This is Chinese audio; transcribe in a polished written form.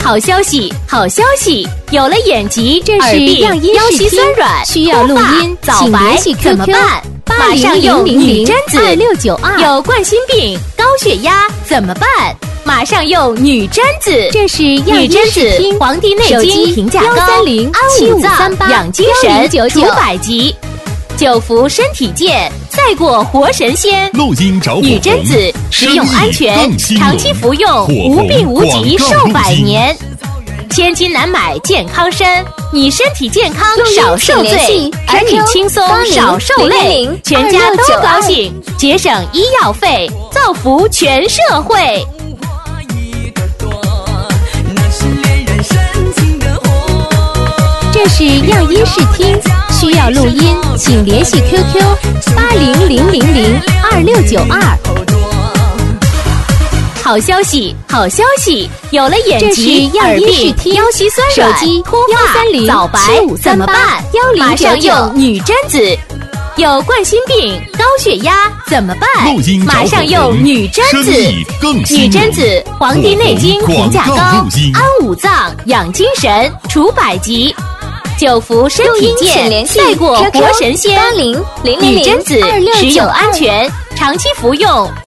好消息，好消息！有了眼疾、 这是耳病、 样音腰膝视听酸软、 需要录音， 早白怎么办？马上用女贞子。 2692 有冠心病、高血压怎么办？马上用女贞子。 这是样音女贞子， 视听， 《黄帝内经》评价高， 130 安五脏、 7538 养精神、 1099 除百疾。久服身体健，赛过活神仙。 录音找火女贞子，实用安全，长期服用，无病无疾，寿百年。千金难买健康参，你身体健康少受罪，儿女轻松少受累，全家都高兴，节省医药费，造福全社会。 这是样音视听，需要录音，请联系 QQ 8000026992。 好消息，好消息！有了眼这疾、 是样耳病、 音视听， 腰膝酸软、 手机脱发、 130 早白怎么办？ 7538 马上用女贞子。有冠心病、高血压怎么办？ 录音找马上用女贞子。 生意更兴女贞子，《黄帝内经》评价高， 广告录音安五脏、养精神、除百疾。久服身体健，赛过活神仙。女贞子，实用安全，长期服用。